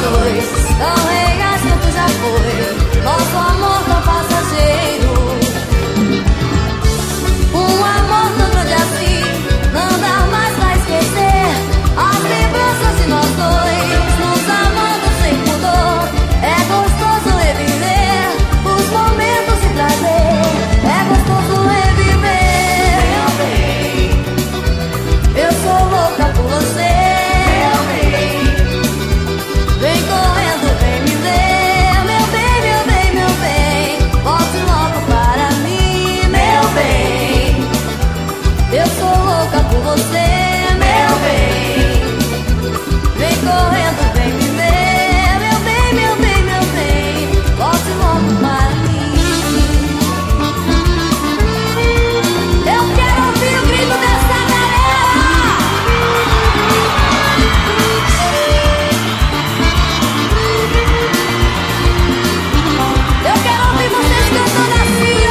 dois, tão reais quanto já foi nosso amor tão passageiro. Um amor tão grande assim, não dá mais pra esquecer as lembranças de nós dois, nos amando sem pudor. É gostoso reviver os momentos de prazer, é gostoso reviver. Meu bem, eu sou louca por você. Meu bem, vem correndo, vem me ver. Meu bem, meu bem, meu bem, volte logo para mim. Meu bem, eu sou louca por você. Meu bem, vem correndo, vem me ver. Meu bem, meu bem, meu bem, volte logo para mim. Eu quero ouvir o grito dessa galera. Eu quero ouvir vocês cantando assim,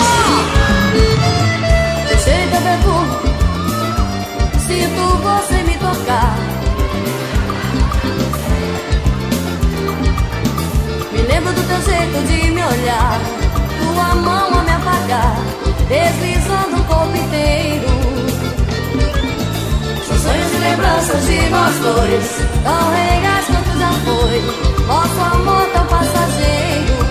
ó. Deixei teu perfume, sinto você me tocar. Me lembro do teu jeito de me olhar, tua mão a me apagar, deslizando o corpo inteiro. São sonhos e lembranças de nós dois, tão reais quanto já foi nosso amor tão passageiro.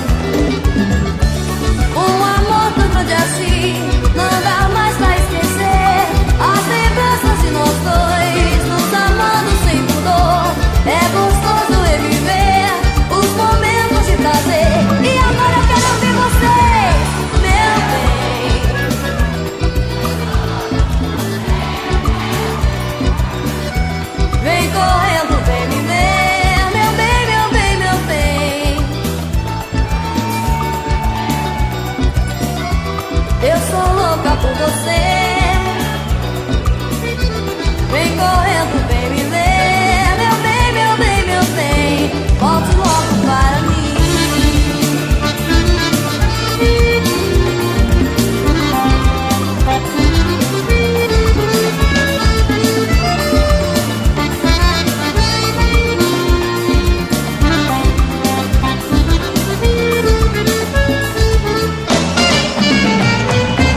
Um amor tão grande assim, não dá mais pra esquecer as lembranças de nós dois, nos amando sem pudor. É gostoso reviver os momentos de prazer. E agora eu quero ouvir vocês. Meu bem, vem correndo, vem me ver. Meu bem, meu bem, meu bem, eu sou louca por você. Vem correndo, vem